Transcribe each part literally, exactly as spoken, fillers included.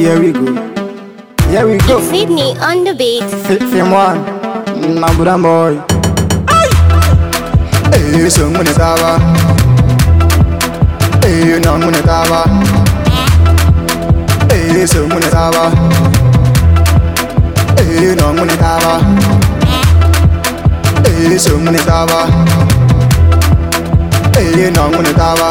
Here we go. Here we go. Sydney on the beat. Film one. Nabuda boy. Hey, sung mune tawa. Hey, nang mune tawa. Hey, sung mune tawa. Hey, nang mune tawa. Hey, sung mune tawa. Hey, nang mune tawa.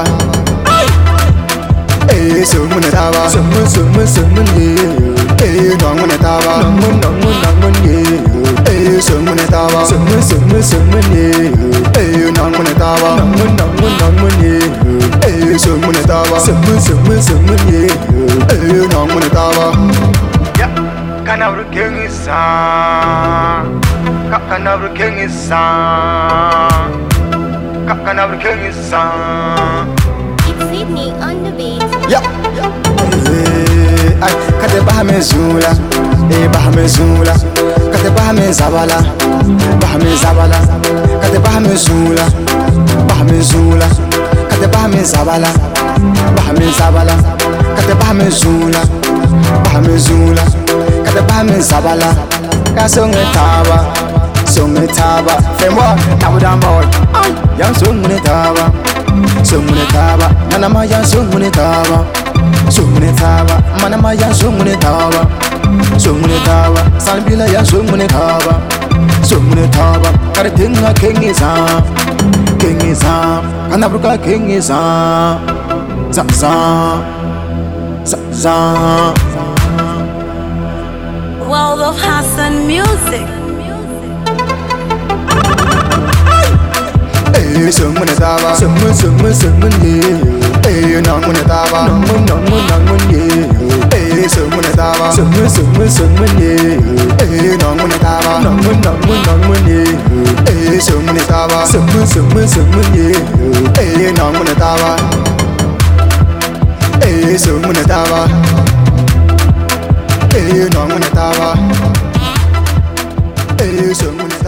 Hey, sung mune tawa. Sung mun sung mun sung mun ye. Hey, nang mune tawa. Nang mun nang mun nang mun ye. Hey, sung mune tawa. Sung mun sung mun sung mun ye. Hey, nang mune tawa. Nang mun nang mun nang mun ye. Hey, sung mune tawa. Sung mun sung mun sung mun ye. Hey, nang mune tawa. Ya, kana brukengi sa. Kana brukengi sa. Kana brukengi sa. It's Sydney on the beat. Yeah, ay, kate bahame zula, eh bahame zula, kate bahame zabala, bahame zabala, kate bahame zula, bahame zula, kate bahame zabala, bahame zabala, kate bahame zula, bahame zula, kate bahame zabala, kasonge taba, songe taba, femwa, nabuda boy, ay, yang songe taba. Sumune taba, nana maya sumune taba. Sumune taba, mana maya sumune taba. Sumune taba, salbila ya sumune taba. Sumune taba, karitinga kengiza, kengiza, kanabruka kengiza, za za, za za. World of Hassan Music. Hey, sung mune tawa, sung mun sung mun sung mun ye. Hey, nang mune tawa, nang mun nang mun nang mun ye. Hey, sung mune tawa, sung mun sung mun sung mun ye. Hey, nang mune tawa, nang mun nang mun nang mun ye. Hey, sung mune tawa, sung mun sung mun sung mun ye. Hey, nang mune tawa. Hey, sung mune tawa. Hey, nang mune tawa. Hey, sung mune